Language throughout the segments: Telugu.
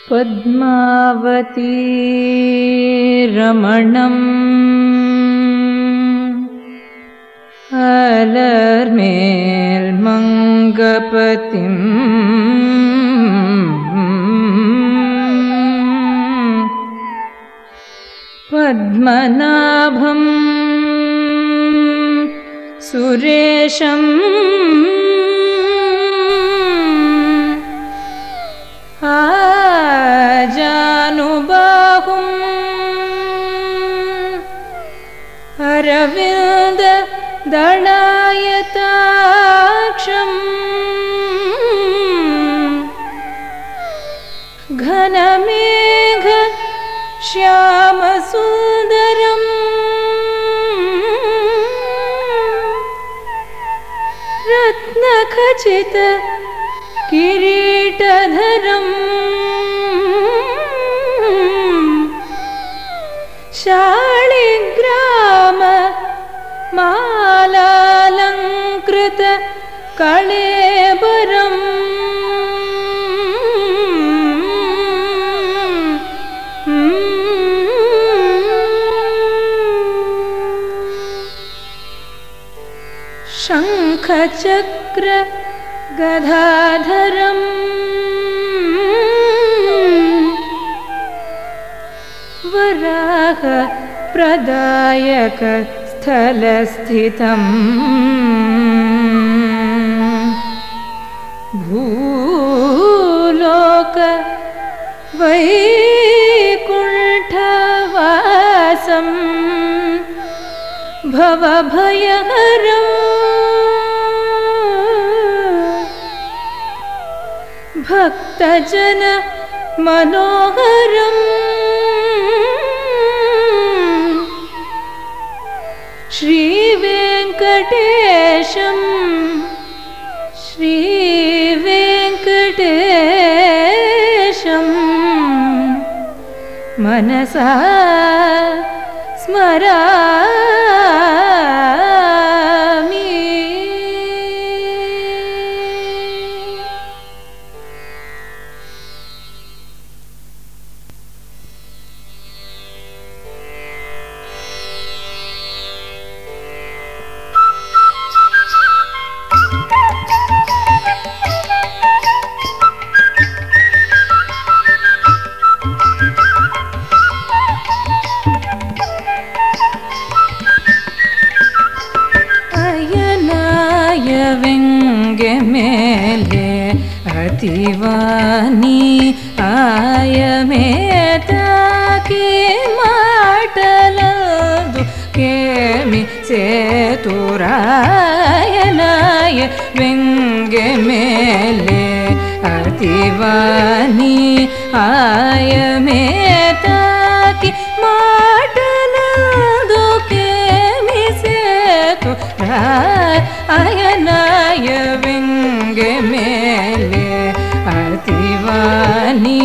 పద్మావతీ రమణం అలర్మేల్ మంగపతిం పద్మనాభం సురేశం ఆజానుబాహుం అరవింద దళాయతాక్షం ఘనమేఘ శ్యామసుందరం రత్నఖచిత కిరీటధరం శాళిగ్రామ మాలాలంకృత కళేబరం శంఖచక్ర గదాధరం వరాహ ప్రదాయక స్థలస్థితం భూలోక వైకుంఠవాసం భవభయహరం భక్తజన మనోహరం శ్రీవేంకటేశం శ్రీవేంకటేశం మనసా స్మరామి. వెంగెమేలే అతివాని ఆయమేతాకి మాటలదు కేమి సేతురాయనాయ వెంగెమేలే అతివాని ఆయమేతాకి మాటలదు కేమి సేతురాయ అయనాయ వెంగెమేలే అతివాని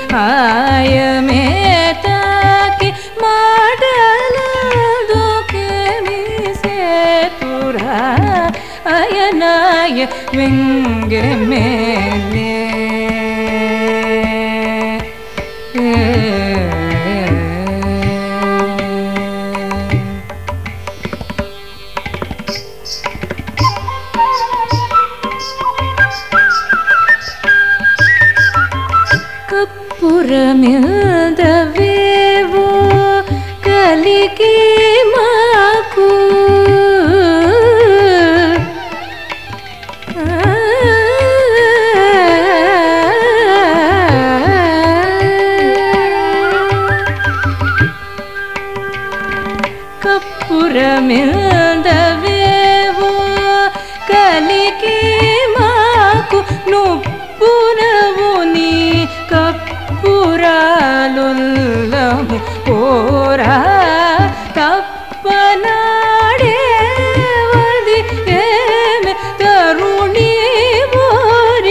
ఆయమేతాకి మాటలదు కేమి సేతురా అయనాయ వెంగెమేలే కప్పురమిల్దవేవో కలికి మాకు కప్పురమిల్దవేవో కలికి మాకు నొప్పునవుని కప్పురాలుల్లము ఓరా తప్పనాడేవది ఏమె తరుణి బోరి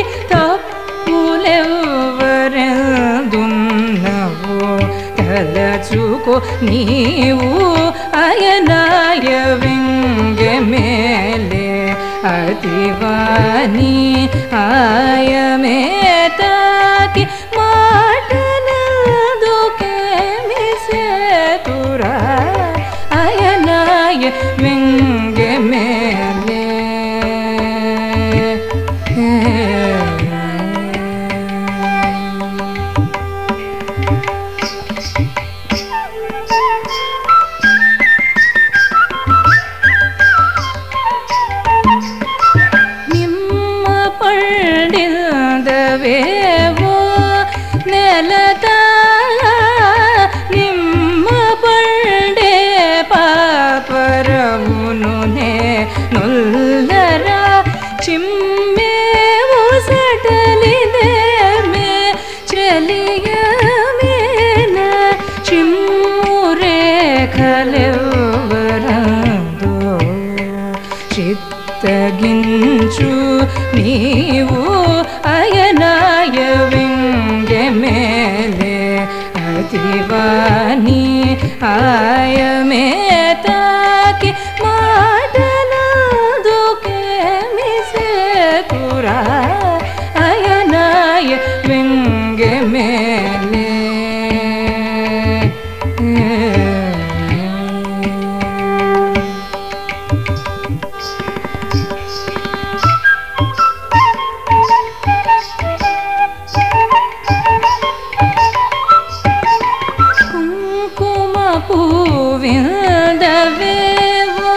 తప్పులెవ్వరెందున్నవో తలచుకో నీవు అయనాయ వెంగెమేలే అతివాని ఆయమేతాకి మాట వెంగె మేలే ಪಡೆದವೇವೋ ನೆಲತಾಲ ನಿಮ್ಮ ಪಡೆ ಪಾಪರವುನುನೆ ನೊಲ್ಲರ ಚಿಮ್ಮೇವು ಸಟಲಿದೆ ಮೇ ಚಲಿಯ ಮೇನ ಚಿಮ್ಮುರೆ ಕಲೆವರಂದು చిత్తగించు నీవు అయనాయ వెంగె మేలే అతివాని ఆయమేతాకి మాటలందుకే మిసేతురా అయనాయ వెంగె మేలే పూవిందవేవో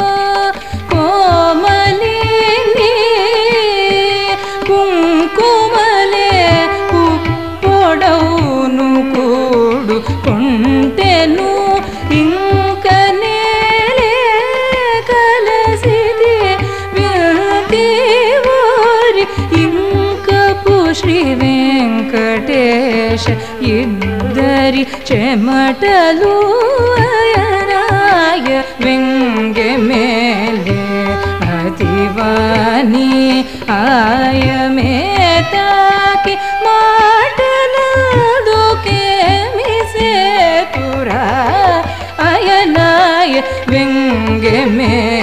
కోమలిని కుంకుమలే పొడవును కూడు కొంటెను ఇంక నేలే కలసిది వింటి ఊరి ఇంకపు శ్రీ వెంకటేశ ఇద్దరి చెమటలు అయనాయ వెంగె మేలే అతివాని ఆయమేతాకి మాటలందుకే మిసేతురా అయనాయ వెంగె మేలే